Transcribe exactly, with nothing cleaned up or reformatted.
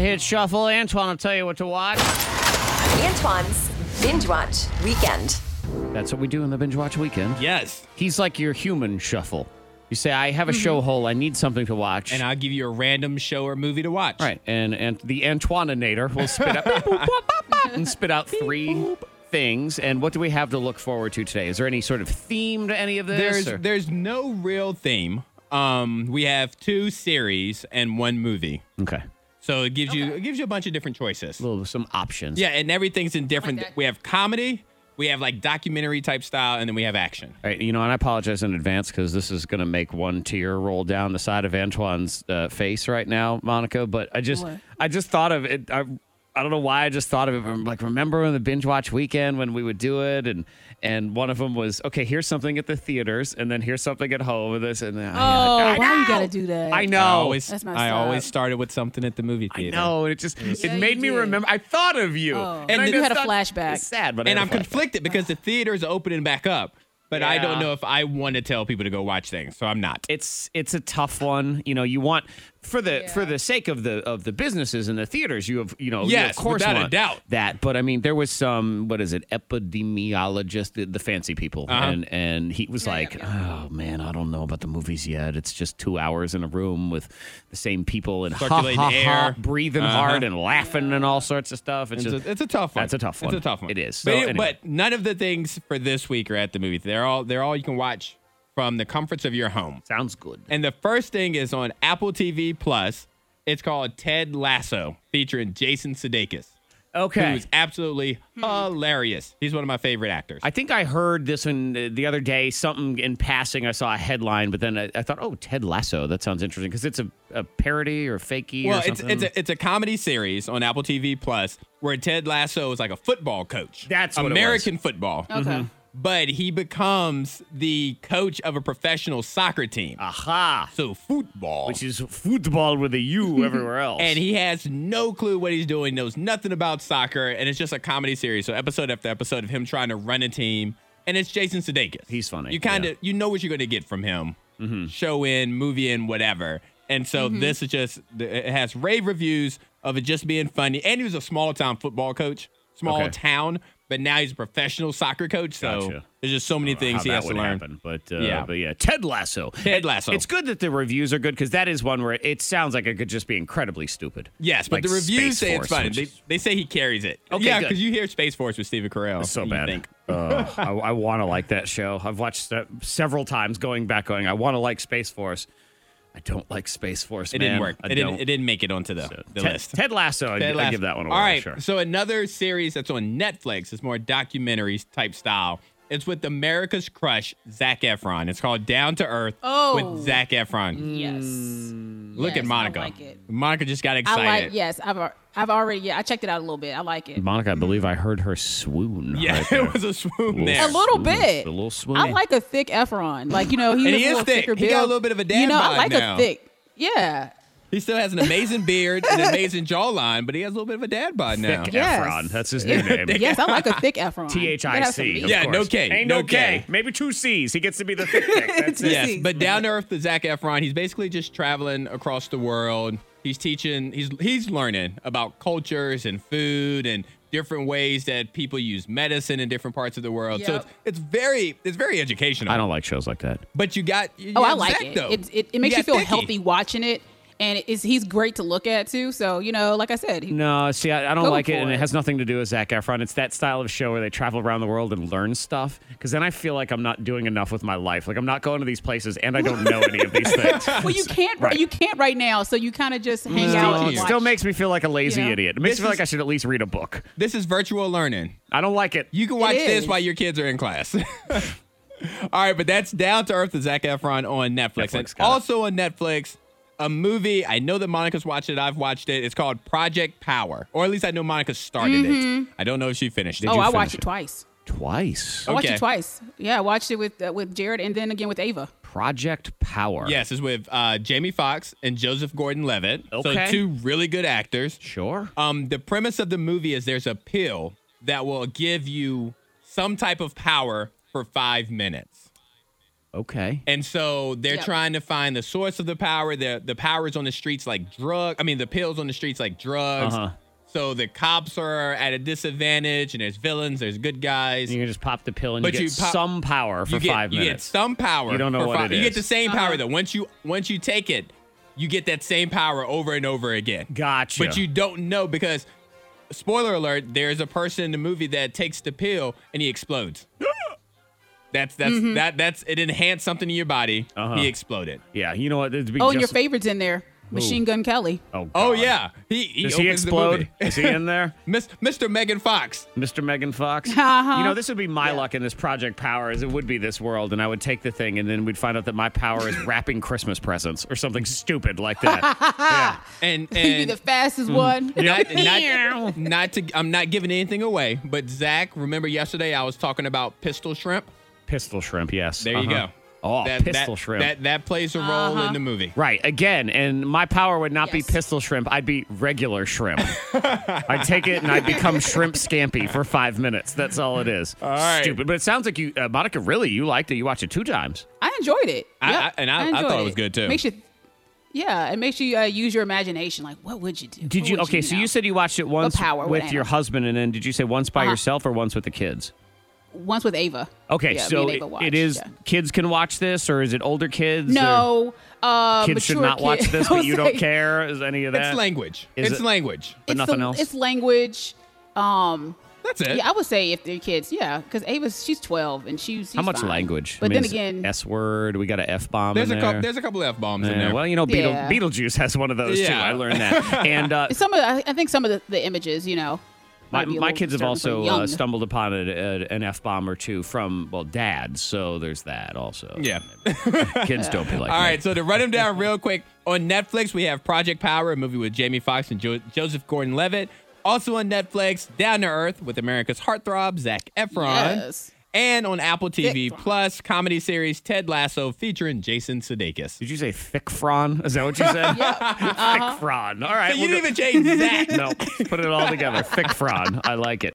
hit shuffle. Antoine will tell you what to watch. Antoine's Binge Watch Weekend. That's what we do in the Binge Watch Weekend. Yes. He's like your human shuffle. You say, I have a mm-hmm. show hole. I need something to watch. And I'll give you a random show or movie to watch. Right. And and the Antoine-inator will spit out and spit out three things. And what do we have to look forward to today? Is there any sort of theme to any of this? There's or? there's no real theme. Um, we have two series and one movie. Okay. So it gives okay. you it gives you a bunch of different choices. A little some options. Yeah, and everything's in different. Like we have comedy, we have like documentary type style, and then we have action. All right, you know, and I apologize in advance because this is going to make one tear roll down the side of Antoine's uh, face right now, Monica. But I just, what? I just thought of it. I, I don't know why I just thought of it. Like, remember in the Binge Watch Weekend when we would do it, and and one of them was, okay, here's something at the theaters, and then here's something at home with this, and then oh, I, I, why you gotta do that? I know. I always, That's messed I up. always started with something at the movie I theater. know. It just, it Yeah, made you me did. remember. I thought of you, Oh. and I You just had a thought- flashback. It's sad, but I And had I'm a flashback. conflicted because the theaters are opening back up, but I don't Yeah. know if I want to tell people to go watch things, so I'm not. It's it's a tough one. You know, you want for the Yeah. for the sake of the of the businesses and the theaters, you have you know, you Yes, of course without a want doubt. that. But I mean, there was some what is it, epidemiologist, the, the fancy people, Uh-huh. and and he was Yeah, like, yeah, oh man, I don't know about the movies yet. It's just two hours in a room with the same people and ha Circulating ha ha, air. breathing Uh-huh. hard and laughing and all sorts of stuff. It's, It's, just a, it's a tough one. That's a tough one. It's a tough one. It is. But, So, it- anyway. but none of the things for this week are at the movie. They're all they're all you can watch from the comforts of your home. sounds good. And the first thing is on Apple T V Plus. It's called Ted Lasso, featuring Jason Sudeikis, Okay. who is absolutely hilarious. He's one of my favorite actors. I think I heard this one uh, the other day, something in passing. I saw a headline, but then I, I thought, oh, Ted Lasso. That sounds interesting because it's a, a parody or fakey well, or it's something. it's a, it's a comedy series on Apple T V Plus where Ted Lasso is like a football coach. That's what it was. American football. Okay. But he becomes the coach of a professional soccer team. Aha. So football. Which is football with a U everywhere else. And he has no clue what he's doing, knows nothing about soccer, and it's just a comedy series. So episode after episode of him trying to run a team, and it's Jason Sudeikis. He's funny, You kind of yeah. you know what you're going to get from him, show in, movie in, whatever. And so this is just it has rave reviews of it just being funny. And he was a small town football coach, small Okay. town, but now he's a professional soccer coach. So Gotcha. there's just so many How things he that has to would learn. happen. But, uh, Yeah. but yeah, Ted Lasso. Ted Lasso. It's good that the reviews are good because that is one where it sounds like it could just be incrably stupid. Yes, but Like the reviews Space say Force, it's funny. which They, is- they say he carries it. Okay, yeah, good. because you hear Space Force with Stephen Carell. It's so and you bad. think, Uh, I, I want to like that show. I've watched that several times going back, going, I want to like Space Force. I don't like Space Force, It man. didn't work. I It didn't, don't. it didn't make it onto the, So, the Ted, list. Ted Lasso, I, Ted I Lasso. give that one a All whirl, right. sure. So another series that's on Netflix is more documentaries type style. It's with America's Crush, Zac Efron. It's called Down to Earth Oh. with Zac Efron. Yes. Look Yes, at Monica. I like it. Monica just got I excited. like. Yes, I've al- I've already. Yeah, I checked it out a little bit. I like it. Monica, I believe I heard her swoon. Yeah, right there. it was a swoon A there. A little swoon. bit. A little swoon. I like a thick Efron. Like, you know, he And was he a is little thick. thicker He got build. a little bit of a dad You know, I bod like now. a thick. Yeah. He still has an amazing beard and an amazing jawline, but he has a little bit of a dad bod now. Thick Yes. Efron. That's his new name. Yes, I like a thick Efron. T H I That has some C. meat. of Yeah, no course. K, Ain't no no K. K. Maybe two C's. He gets to be the thick thick. That's it. Yes, Yes. but down to earth to Zac Efron, he's basically just traveling across the world. He's teaching, he's he's learning about cultures and food and different ways that people use medicine in different parts of the world. So Yep. it's, it's very it's very educational. I don't like shows like that. But you got you Oh, I have like Zac, it. though. It, it. it makes You you got feel Thicky. healthy watching it. And it's, he's great to look at, too. So, you know, like I said, he, No, see, I, I don't Go like it, for and it it. has nothing to do with Zac Efron. It's that style of show where they travel around the world and learn stuff. Because then I feel like I'm not doing enough with my life. Like I'm not going to these places, and I don't know any of these things. well, you can't. Right. You can't right now. So you kind of just hang Still out. can. And It watch. still makes me feel like a lazy You know? idiot. It makes This me feel like is- I should at least read a book. This is virtual learning. I don't like it. You can watch this is. while your kids are in class. All right, but that's Down to Earth with Zac Efron on Netflix. Netflix, and got it. also on Netflix, a movie. I know that Monica's watched it. I've watched it. It's called Project Power. Or at least I know Monica started it. I don't know if she finished it. Oh, you I finish watched it? it twice. Twice. I watched Okay. it twice. Yeah, I watched it with uh, with Jared and then again with Ava. Project Power. Yes, it's with uh, Jamie Foxx and Joseph Gordon-Levitt. Okay. So two really good actors. Sure. Um, the premise of the movie is there's a pill that will give you some type of power for five minutes. Okay. And so they're Yep. trying to find the source of the power. The the power's on the streets like drug. I mean, the pills on the streets like drugs. Uh-huh. So the cops are at a disadvantage, and there's villains, there's good guys. You can just pop the pill and But you get you pop- some power for you get, five you get minutes. some power. You don't know for what five, it You get is. the same power Uh-huh. though. Once you once you take it, you get that same power over and over again. Gotcha. But you don't know because, spoiler alert, there's a person in the movie that takes the pill and he explodes. That's that's Mm-hmm. that that's it enhanced something in your body. Uh-huh. He exploded. Yeah, you know what? It'd be Oh, and your just- favorites in there. Machine Gun Kelly. Oh, Oh God. yeah, he, he Does he opens the explode? movie. Is he in there? Miss, Mister Megan Fox. Mister Megan Fox. Uh-huh. You know, this would be my luck in this Project Power, as it would be this world, and I would take the thing, and then we'd find out that my power is wrapping Christmas presents or something stupid like that. yeah. And He'd be and the fastest one. not, not, not to I'm not giving anything away, but Zach, remember yesterday I was talking about pistol shrimp. Pistol shrimp, yes. There you Uh-huh. go. Oh, that, pistol that, shrimp. That that plays a role in the movie. Right, again, and my power would not Yes. be pistol shrimp. I'd be regular shrimp. I'd take it and I'd become shrimp scampi for five minutes. That's all it is. All right. Stupid. But it sounds like you, uh, Monica, really, you liked it. You watched it two times. I enjoyed it. I- Yep, I- and I- I enjoyed thought it was good, too. Makes you, yeah, it makes you uh, use your imagination. Like, what would you do? Did What you? would Okay, so know? you said you watched it once power would with I your have? husband, and then did you say once by Uh-huh. yourself or once with the kids? Once with Ava. Okay, Yeah, me so and it, Ava watched, it is yeah. kids can watch this, or is it older kids? or No, uh, kids should mature not watch kid- this, I but was you don't like, care. Is any of that? It's language. Is it's it- language. but it's nothing the- else? It's language. Um, That's it. yeah, I would say if they're kids, yeah, because Ava's she's twelve and she's, she's How much fine. language? But I mean, then is again, S word. We got an F bomb There's in a there. couple. There's a couple f bombs in Yeah, there. well, you know, Beetle, Yeah. Beetlejuice has one of those too. Yeah. I learned that. And uh, some of I I think some of the, the images, you know, my, might be a my little kids have disturbing also for uh, young. stumbled upon a, a, an F bomb or two from, well, dads. So there's that also. Yeah. Kids don't be like All me. right, so to run them down real quick, on Netflix, we have Project Power, a movie with Jamie Foxx and jo- Joseph Gordon-Levitt. Also on Netflix, Down to Earth with America's heartthrob, Zac Efron. Yes. And on Apple T V Thick Plus, comedy series Ted Lasso featuring Jason Sudeikis. Did you say thick fron? Is that what you said? Thick fron. All right. So you we'll didn't go- even change Zach. No, put it all together. Thick fron. I like it.